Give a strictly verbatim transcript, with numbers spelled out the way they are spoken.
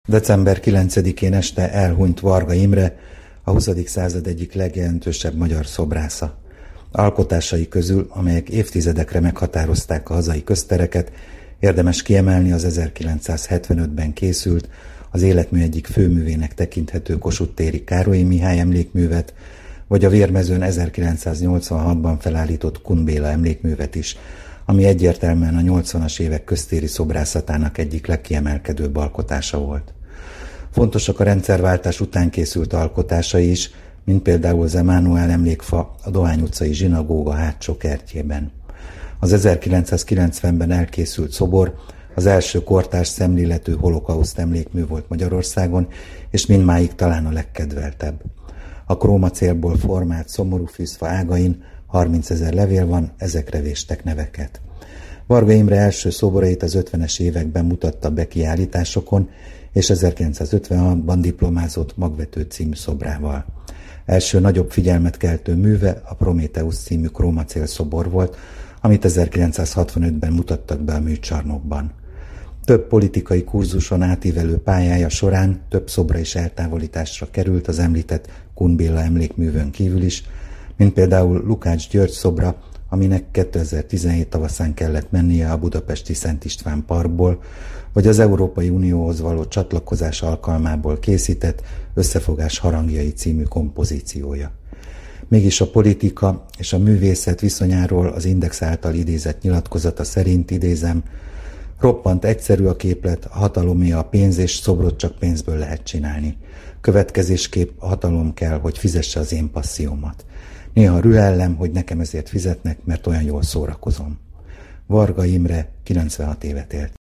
december kilencedikén este elhunyt Varga Imre, a huszadik század egyik legjelentősebb magyar szobrásza. Alkotásai közül, amelyek évtizedekre meghatározták a hazai köztereket, érdemes kiemelni az ezerkilencszázhetvenötben készült, az életmű egyik főművének tekinthető Kossuth téri Károlyi Mihály emlékművet, vagy a Vérmezőn ezerkilencszáznyolcvanhatban felállított Kun Béla emlékművet is, ami egyértelműen a nyolcvanas évek köztéri szobrászatának egyik legkiemelkedőbb alkotása volt. Fontosak a rendszerváltás után készült alkotásai is, mint például Zemánuel emlékfa a Dohány utcai zsinagóga hátsó kertjében. Az ezerkilencszázkilencvenben elkészült szobor az első kortárs szemléletű holokauszt emlékmű volt Magyarországon, és mindmáig talán a legkedveltebb. A krómacélból formált szomorú fűzfa ágain harmincezer levél van, ezekre véstek neveket. Varga Imre első szoborait az ötvenes években mutatta be kiállításokon, és ezerkilencszázötvenhatban diplomázott Magvető című szobrával. Első nagyobb figyelmet keltő műve a Prométheusz című krómacél szobor volt, amit ezerkilencszázhatvanötben mutattak be a műcsarnokban. Több politikai kurzuson átívelő pályája során több szobra is eltávolításra került az említett Kun Béla emlékművön kívül is, mint például Lukács György szobra, aminek kétezer-tizenhét tavaszán kellett mennie a budapesti Szent István Parkból, vagy az Európai Unióhoz való csatlakozás alkalmából készített Összefogás harangjai című kompozíciója. Mégis a politika és a művészet viszonyáról az Index által idézett nyilatkozata szerint, idézem, roppant egyszerű a képlet, a hatalomé a pénz, és szobrot csak pénzből lehet csinálni. Következésképp a hatalom kell, hogy fizesse az én passziómat. Néha rühellem, hogy nekem ezért fizetnek, mert olyan jól szórakozom. Varga Imre kilencvenhat évet élt.